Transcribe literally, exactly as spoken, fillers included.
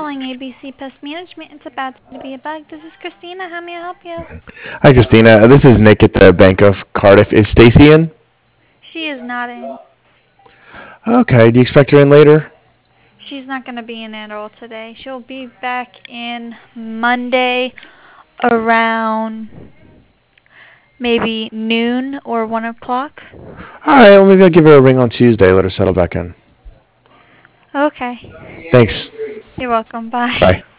calling A B C Pest Management. It's about to be a bug. This is Christina. How may I help you? Hi, Christina. This is Nick at the Bank of Cardiff. Is Stacy in? She is not in. Okay. Do you expect her in later? She's not going to be in at all today. She'll be back in Monday around maybe noon or one o'clock. All right. Well, maybe I'll give her a ring on Tuesday. Let her settle back in. Okay. Thanks. You're welcome. Bye. Bye.